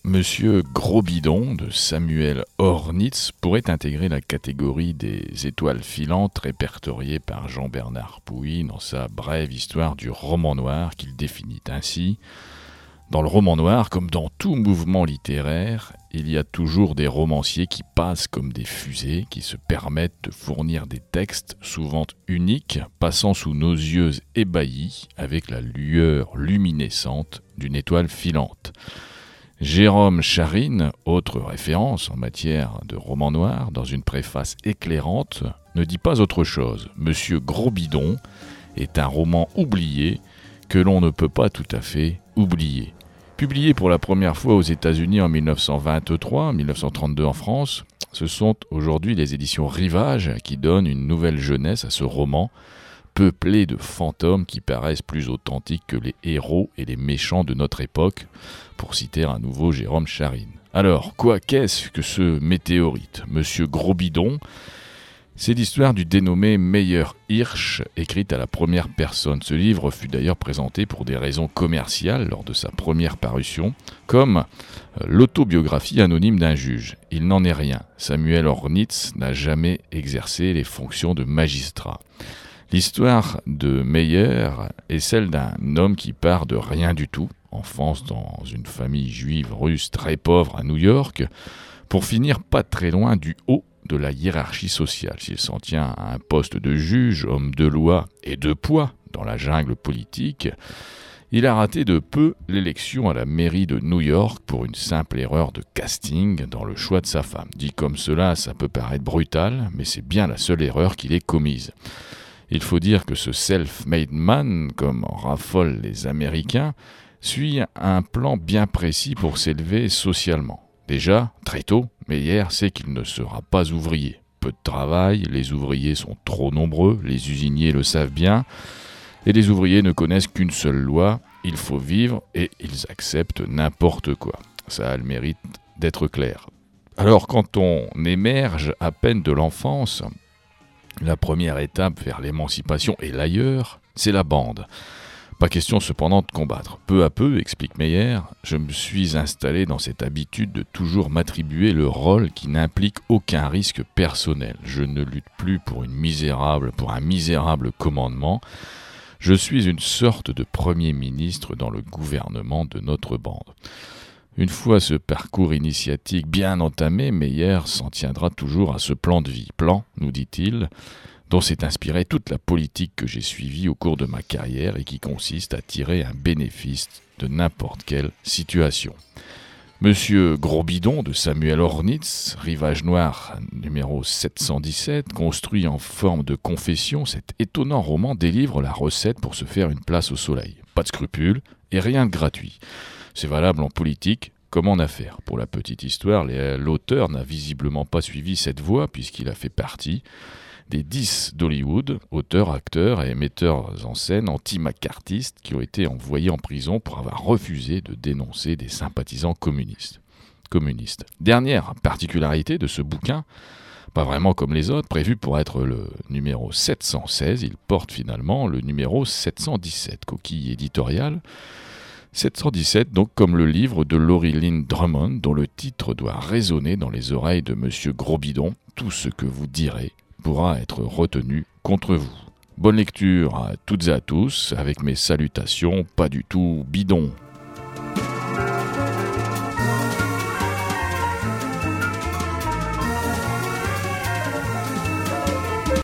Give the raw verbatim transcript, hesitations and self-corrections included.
Monsieur Gros Bidon de Samuel Hornitz pourrait intégrer la catégorie des étoiles filantes répertoriées par Jean-Bernard Pouy dans sa brève histoire du roman noir qu'il définit ainsi. Dans le roman noir, comme dans tout mouvement littéraire, il y a toujours des romanciers qui passent comme des fusées, qui se permettent de fournir des textes souvent uniques, passant sous nos yeux ébahis avec la lueur luminescente d'une étoile filante. Jérôme Charine, autre référence en matière de roman noir, dans une préface éclairante, ne dit pas autre chose. Monsieur Gros Bidon est un roman oublié que l'on ne peut pas tout à fait oublier. Publié pour la première fois aux États-Unis en dix-neuf cent vingt-trois, dix-neuf cent trente-deux en France, ce sont aujourd'hui les éditions Rivage qui donnent une nouvelle jeunesse à ce roman, peuplé de fantômes qui paraissent plus authentiques que les héros et les méchants de notre époque, pour citer à nouveau Jérôme Charine. Alors, quoi qu'est-ce que ce météorite, Monsieur Gros Bidon ? C'est l'histoire du dénommé Meyer Hirsch, écrite à la première personne. Ce livre fut d'ailleurs présenté pour des raisons commerciales lors de sa première parution, comme l'autobiographie anonyme d'un juge. Il n'en est rien. Samuel Hornitz n'a jamais exercé les fonctions de magistrat. L'histoire de Meyer est celle d'un homme qui part de rien du tout, enfance dans une famille juive russe très pauvre à New York, pour finir pas très loin du haut de la hiérarchie sociale. S'il s'en tient à un poste de juge, homme de loi et de poids dans la jungle politique, il a raté de peu l'élection à la mairie de New York pour une simple erreur de casting dans le choix de sa femme. Dit comme cela, ça peut paraître brutal, mais c'est bien la seule erreur qu'il ait commise. Il faut dire que ce self-made man, comme en raffolent les Américains, suit un plan bien précis pour s'élever socialement. Déjà, très tôt, Meyer sait qu'il ne sera pas ouvrier. Peu de travail, les ouvriers sont trop nombreux, les usiniers le savent bien, et les ouvriers ne connaissent qu'une seule loi, il faut vivre et ils acceptent n'importe quoi. Ça a le mérite d'être clair. Alors quand on émerge à peine de l'enfance, la première étape vers l'émancipation et l'ailleurs, c'est la bande. Pas question cependant de combattre. Peu à peu, explique Meyer, je me suis installé dans cette habitude de toujours m'attribuer le rôle qui n'implique aucun risque personnel. Je ne lutte plus pour une misérable, pour un misérable commandement. Je suis une sorte de premier ministre dans le gouvernement de notre bande. Une fois ce parcours initiatique bien entamé, Meyer s'en tiendra toujours à ce plan de vie. Plan, nous dit-il, dont s'est inspirée toute la politique que j'ai suivie au cours de ma carrière et qui consiste à tirer un bénéfice de n'importe quelle situation. Monsieur Gros Bidon de Samuel Hornitz, Rivage Noir numéro sept cent dix-sept, construit en forme de confession, cet étonnant roman délivre la recette pour se faire une place au soleil. Pas de scrupules et rien de gratuit. C'est valable en politique comme en affaires. Pour la petite histoire, l'auteur n'a visiblement pas suivi cette voie puisqu'il a fait partie des dix d'Hollywood, auteurs, acteurs et metteurs en scène anti-macartistes qui ont été envoyés en prison pour avoir refusé de dénoncer des sympathisants communistes. communistes. Dernière particularité de ce bouquin, pas vraiment comme les autres, prévu pour être le numéro sept cent seize, il porte finalement le numéro sept cent dix-sept, coquille éditoriale. sept cent dix-sept, donc comme le livre de Laurie Lynn Drummond, dont le titre doit résonner dans les oreilles de Monsieur Gros Bidon. Tout ce que vous direz pourra être retenu contre vous. Bonne lecture à toutes et à tous, avec mes salutations pas du tout bidons.